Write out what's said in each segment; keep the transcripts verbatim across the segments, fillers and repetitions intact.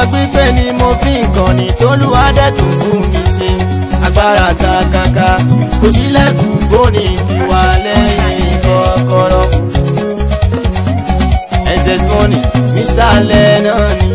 gbígbé ni mo fi nǹkan ní t'Olúwa dẹ̀ tún fún mi ṣe. Agbára kàkàkà kò sílẹ̀kùn fóònù ìwà lẹ́yìn kọ́kọ́rọ́. S S Money Mister Lennon ni.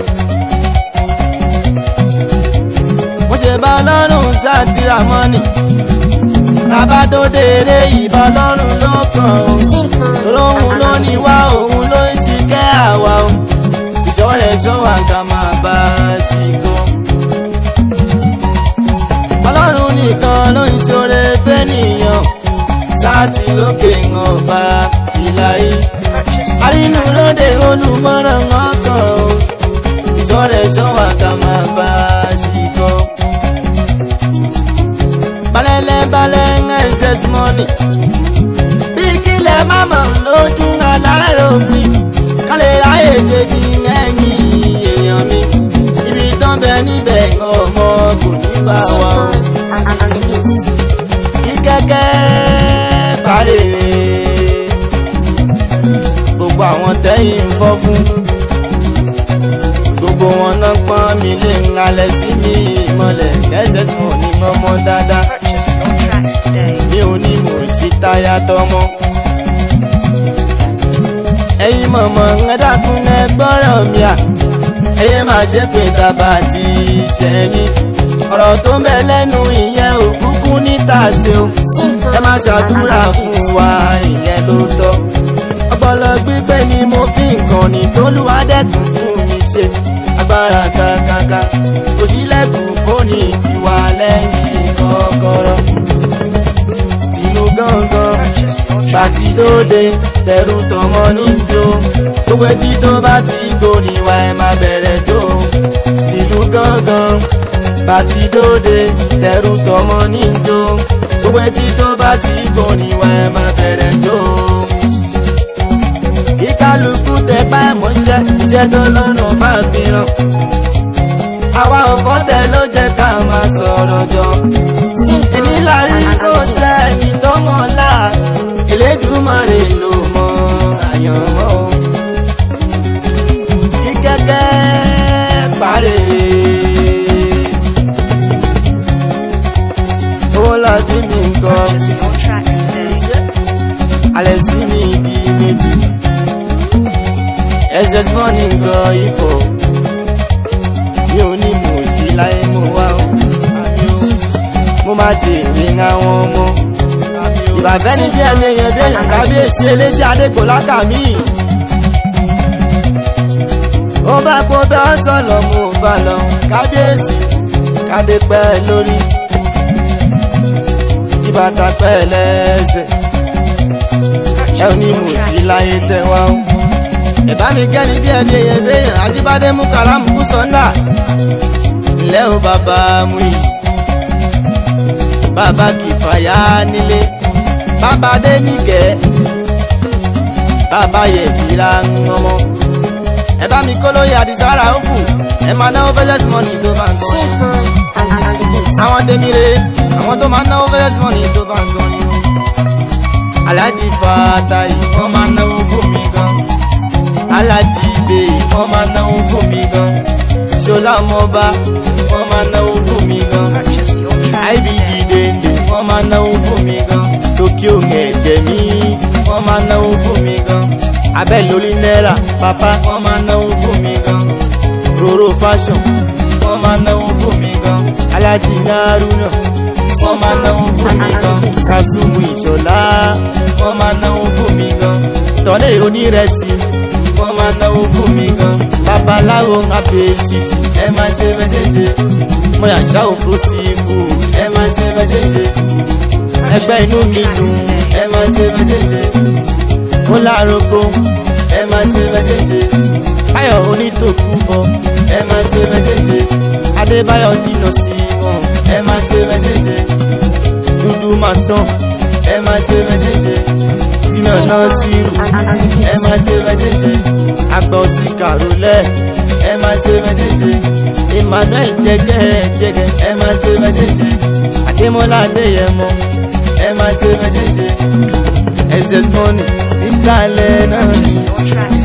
Mo ṣe bá Ọlọ́run sátìrà mọ́nì. Bàbá tó dèrè ìbá Ọlọ́run ló kàn ó. Tòró òun ló ní wá òun ló ń ṣìkẹ́ àwa o. Ìṣọ́rẹ̀ ṣọ́wà ká máa bá a sí gan. Ọlọ́run nìkan ló ń ṣoore fẹ́nìyàn. Sáàtì lókè ń ọba ìlàyé. Arínú lóde olùmọ̀ràn ọkàn o. Ìṣọ́rẹ̀ ṣọ́wà ká máa bá a sí gan. Balẹ̀lẹ̀ balẹ̀ ń S S Money. Bí kílẹ̀ máma lójú aláròpin. Kálẹ̀ ráyè ṣe bí ẹ̀yìn èèyàn mi. Ibi tán bẹ níbẹ̀ ọmọ kò ní bá wa o. Kíkẹ́kẹ́ parí. Gbogbo àwọn tẹ́yìn ń fọ́ fún. Gbogbo wọn náà pọ́n mi lé ń alẹ́ sí mi ìmọ̀lẹ̀. S S Money mọ́mọ́ dáadáa. Mi ò ní mò sí táyà tọmọ. Ẹ̀yin mọ̀mọ́ ń dákun ẹ gbọ́rọ̀ mi à. Ẹyẹ máa ṣe pé tàbá ti ṣẹ̀yìn. Ọ̀rọ̀ tó ń bẹ lẹ́nu ìyẹn òkúkú níta ṣe o. Ẹ máa ṣàdúrà fún wa ìyẹn ló tọ́. Ọpọlọ gbígbé ni mo fi nǹkan ní t'Olúwa dẹ̀ tún fún mi ṣe. Agbára kàkàkà kò sílẹ̀kùn fóònù ìwà lẹ́yìn kọ́kọ́rọ́. Tìlú gángan bàtí dóde tẹ̀rù tọmọ níjó. Gbogbo etí tó bá ti gbóríwá ẹ máa bẹ̀rẹ̀ jó. Tìlú gángan bàtí dóde tẹ̀rù tọmọ níjó. Gbogbo etí tó bá ti gbóríwá ẹ máa bẹ̀rẹ̀ jó. Kíkálukú tẹ bá mọ́ṣẹ́ iṣẹ́ tó lọ́nà bá fi ràn. Àwa ọ̀fọ́ tẹ ló jẹ́ ká máa sọ̀rọ̀ jọ. Èní lárí kò sẹ́ni tó mọ̀ lá. Elédùmarè ló mọ àyànmọ́. Kíkẹ́kẹ́ parí. Owó láti mi nǹkan. Alẹ́ sí mi ibi méjì. S S Money nǹkan ipò. Mi ò ní mò sí láyé mo wá o. Mo máa jèrè àwọn ọmọ. Ìbàfẹ́ ní bí ẹni èèyàn bí èèyàn kábíyèsí eléṣẹ́ adégbò lákàmí. Ó bá kó bẹ́ ọ́ sọ̀lọ̀ mo bá lọ kábíyèsí kádé pẹ́ lórí. Ìbàtà pẹ́ lẹ́sẹ̀. Ẹ ò ní mò sí láyé tẹ́wá o. Ẹ̀bá mi kẹ́ni bí ẹni èèyàn bí èèyàn Ajíbádé mú kàrámù kú sọ́ndà. Ilé o bàbá mú yìí. Bàbá kì í fàyà nílé. Bàbá dé nígẹ̀. Bàbá yẹ síra ń ọmọ. Ẹ bá mi kó lóye àdìsára ó fù. Ẹ máa náwó S S Money tó bá ń gbọ́. Àwọn tèmi rè é. Àwọn tó máa náwó S S Money tó bá ń gbọ́ ni. Aláàjì Fàtáì wọ́n máa náwó fún mi gan. Aláàjì Ibè wọ́n máa náwó fún mi gan. Ṣọlá Ọmọba wọ́n máa náwó fún mi gan. I B D Dende wọ́n máa náwó fún mi gan. Tokyo ẹ̀jẹ̀ mi wọ́n máa náwó fún mi gan. Abẹ́ lórí náírà pápá wọ́n máa náwó fún mi gan. Roro fashion wọ́n máa náwó fún mi gan. Aláàjì Haruna wọ́n máa náwó fún mi gan. Kasumu Ìṣọ̀lá wọ́n máa náwó fún mi gan. Tọ́lẹ̀ onírẹsì wọ́n máa náwó fún mi gan. Babaláwo Abẹ́sìtì ẹ máa ṣe bẹ́sẹ̀ṣe. Mo yà ṣá òfò sí ifò ẹ máa ṣe bẹ́sẹ̀ṣe. Ẹgbẹ́ inú mi dùn ẹ máa ṣe bẹ́sẹ̀ṣe. Ó lárúkọ ẹ máa ṣe bẹ́sẹ̀ṣe. Báyọ̀ Onítòkúbọ̀ ẹ máa ṣe bẹ́sẹ̀ṣe. Adébáyọ̀ dínà sí wọn ẹ máa ṣe bẹ́sẹ̀ṣe. Dúdú Màsán ẹ máa ṣe bẹ́sẹ̀ṣe. Dínà náà sírù ẹ máa ṣe bẹ́sẹ̀ṣe. Àgbà òsì kàrólẹ̀ ẹ máa ṣe bẹ́sẹ̀ṣe. Emmanuel jẹ́gẹ́ jẹ́gẹ́ ẹ máa ṣe bẹ́sẹ̀ṣe. Adémọ́lá Adéyẹmọ ẹ máa ṣe bẹ́sẹ̀ṣe. S S Money Mister Lennon.